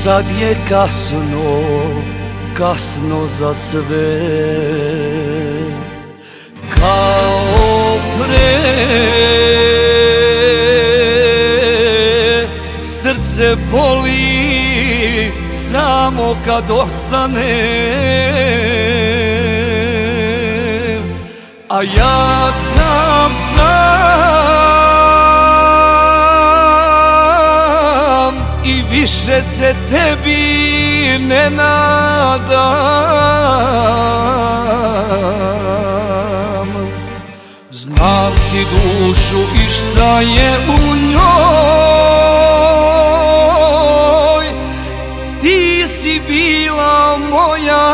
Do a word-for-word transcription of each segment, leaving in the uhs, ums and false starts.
Sad je kasno, kasno za sve. Kao pre srce boli samo kad ostane, a ja sam sam i više se tebi ne nadam. Znam ti dušu i šta je u njoj, ti si bila moja,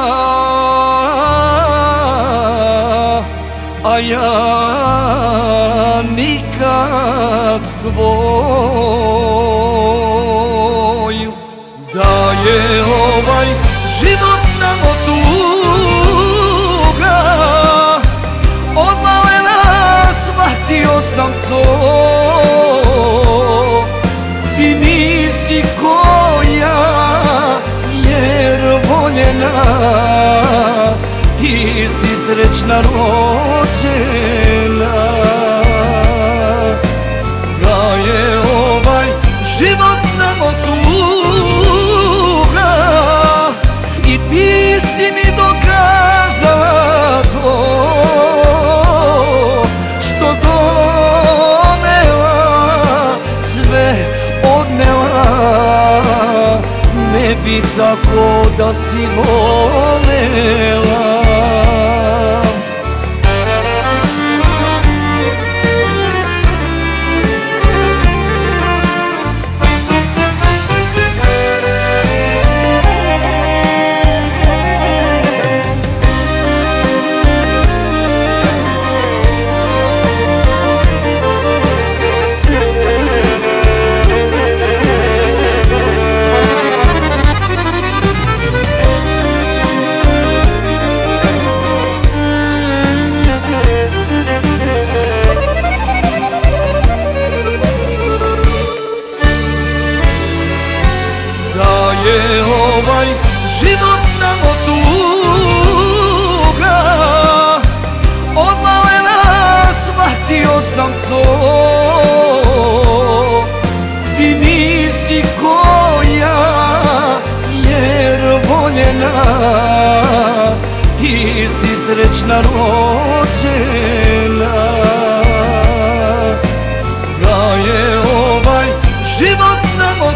a ja nikad tvoj. Da je ovaj život samo tuga, od malena shvatio sam to. Ti nisi ko ja, jer voljena, ti si srećna rođena. Da je ovaj život samo tuga i ti si mi dokazala to, što donela, sve odnela, ne bi tako da si volela. Je ovaj život samo tuga, od malena shvatio sam to. Ti nisi ko ja, jer voljena, ti si srećna rođena. Da je ovaj život samo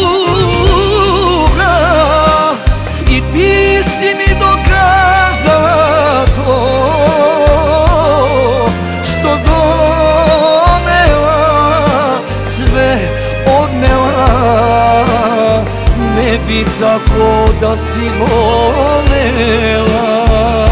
tuga i ti si mi dokazala to, što donela, sve odnela, ne bi tako da si volela.